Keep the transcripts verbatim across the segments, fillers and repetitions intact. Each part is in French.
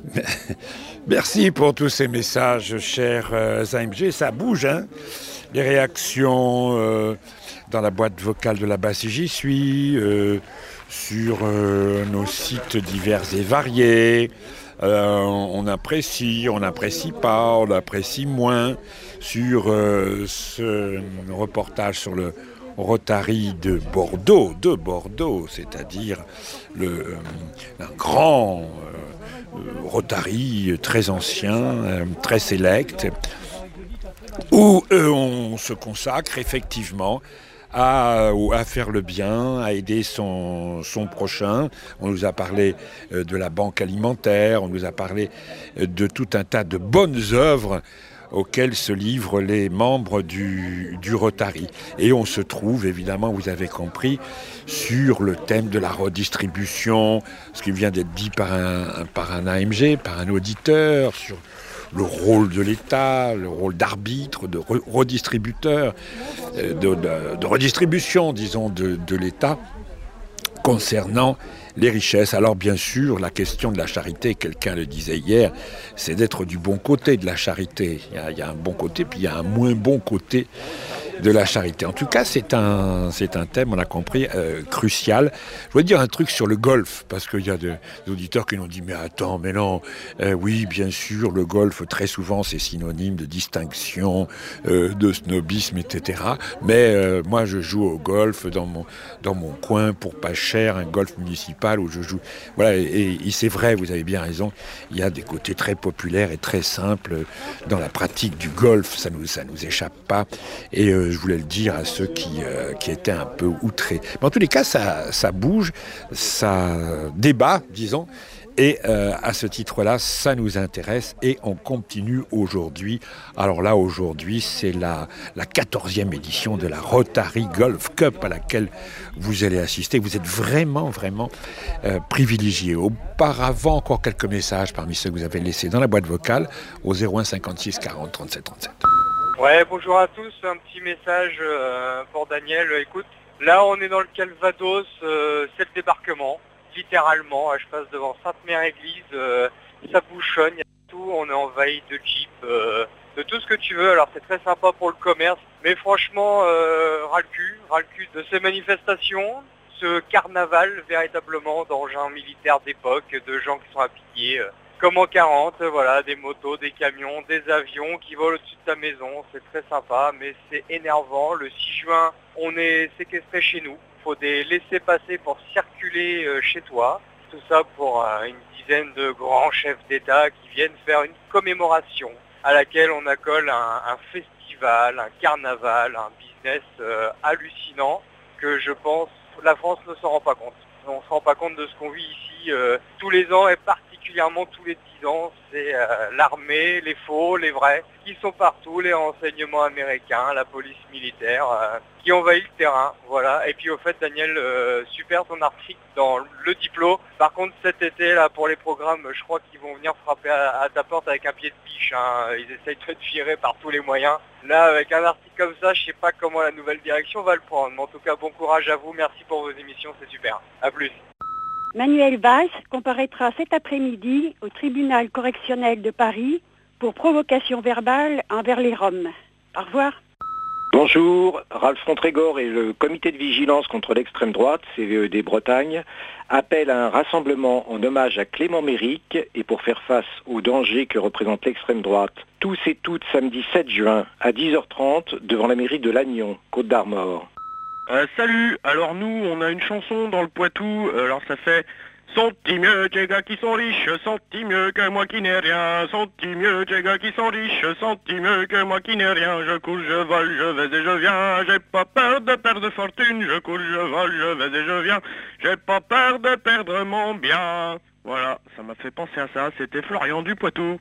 Merci pour tous ces messages, cher euh, A M G. Ça bouge, hein. Les réactions euh, dans la boîte vocale de la basse et j'y suis, euh, sur euh, nos sites divers et variés. Euh, on apprécie, on n'apprécie pas, on apprécie moins. Sur euh, ce reportage sur le Rotary de Bordeaux, de Bordeaux, c'est-à-dire le, euh, un grand euh, Rotary très ancien, euh, très sélect, où euh, on se consacre effectivement à, à faire le bien, à aider son, son prochain. On nous a parlé euh, de la banque alimentaire, on nous a parlé euh, de tout un tas de bonnes œuvres auxquels se livrent les membres du, du Rotary. Et on se trouve, évidemment, vous avez compris, sur le thème de la redistribution, ce qui vient d'être dit par un, par un A M G, par un auditeur, sur le rôle de l'État, le rôle d'arbitre, de re- redistributeur, de, de, de redistribution, disons, de, de l'État concernant les richesses. Alors bien sûr, la question de la charité, quelqu'un le disait hier, c'est d'être du bon côté de la charité. Il y a, il y a un bon côté, puis il y a un moins bon côté de la charité. En tout cas, c'est un, c'est un thème, on a compris, euh, crucial. Je voudrais dire un truc sur le golf, parce qu'il y a de, des auditeurs qui nous ont dit « Mais attends, mais non, euh, oui, bien sûr, le golf, très souvent, c'est synonyme de distinction, euh, de snobisme, et cetera. Mais euh, moi, je joue au golf dans mon, dans mon coin pour pas cher, un golf municipal où je joue. » Voilà, et, et c'est vrai, vous avez bien raison, il y a des côtés très populaires et très simples dans la pratique du golf, ça nous, ça nous échappe pas. Et euh, je voulais le dire à ceux qui, euh, qui étaient un peu outrés. Mais en tous les cas, ça, ça bouge, ça débat, disons, et euh, à ce titre-là, ça nous intéresse et on continue aujourd'hui. Alors là, aujourd'hui, c'est la, la quatorzième édition de la Rotary Golf Cup à laquelle vous allez assister. Vous êtes vraiment, vraiment euh, privilégiés. Auparavant, encore quelques messages parmi ceux que vous avez laissés dans la boîte vocale au zéro un cinquante-six quarante trente-sept trente-sept. Ouais, bonjour à tous, un petit message euh, pour Daniel. Écoute, là on est dans le Calvados, euh, c'est le débarquement, littéralement. Je passe devant Sainte-Mère-Église, euh, ça bouchonne, il y a tout, on est envahi de jeeps, euh, de tout ce que tu veux. Alors c'est très sympa pour le commerce, mais franchement, euh, ras le cul, ras le cul de ces manifestations, ce carnaval véritablement d'engins militaires d'époque, de gens qui sont habillés. Euh, Comme en quarante, voilà, des motos, des camions, des avions qui volent au-dessus de ta maison, c'est très sympa, mais c'est énervant. Le six juin, on est séquestré chez nous. Il faut des laissez-passer pour circuler chez toi. Tout ça pour une dizaine de grands chefs d'État qui viennent faire une commémoration à laquelle on accole un, un festival, un carnaval, un business euh, hallucinant que je pense la France ne s'en rend pas compte. On ne se rend pas compte de ce qu'on vit ici euh, tous les ans et particulièrement tous les dix ans. C'est euh, l'armée, les faux, les vrais, qui sont partout, les renseignements américains, la police militaire, euh, qui envahit le terrain. Voilà. Et puis au fait, Daniel, euh, super ton article dans le Diplo. Par contre, cet été, là, pour les programmes, je crois qu'ils vont venir frapper à, à ta porte avec un pied de biche. Hein. Ils essayent de te virer par tous les moyens. Là, avec un article comme ça, je sais pas comment la nouvelle direction va le prendre. Mais en tout cas, bon courage à vous. Merci pour vos émissions, c'est super. À plus. Manuel Valls comparaîtra cet après-midi au tribunal correctionnel de Paris pour provocation verbale envers les Roms. Au revoir. Bonjour, Ralph Fontrégor et le comité de vigilance contre l'extrême droite, C V E D Bretagne, appellent à un rassemblement en hommage à Clément Méric et pour faire face aux dangers que représente l'extrême droite. Tous et toutes samedi sept juin à dix heures trente devant la mairie de Lannion, Côte d'Armor. Euh, salut, alors nous on a une chanson dans le Poitou, alors ça fait Sont-ils mieux que les gars qui sont riches, sont-ils mieux que moi qui n'ai rien, sont-ils mieux que les gars qui sont riches, sont-ils mieux que moi qui n'ai rien, je cours, je vole, je vais et je viens, j'ai pas peur de perdre fortune, je cours, je vole, je vais et je viens, j'ai pas peur de perdre mon bien. Voilà, ça m'a fait penser à ça, c'était Florian du Poitou.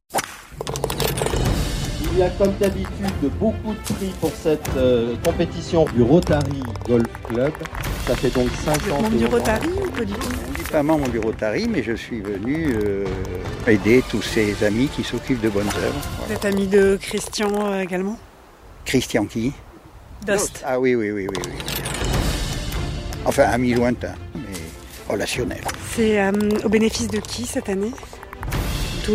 Il y a comme d'habitude beaucoup de prix pour cette euh, compétition du Rotary Golf Club. Ça fait donc cinq ans. Membre du Rotary ou pas du tout? Je ne suis pas membre du Rotary, mais je suis venu euh, aider tous ces amis qui s'occupent de bonnes œuvres. Vous êtes ami de Christian euh, également? Christian qui? Dost. Ah oui, oui, oui, oui, oui. Enfin, ami lointain, mais relationnel. C'est euh, au bénéfice de qui cette année?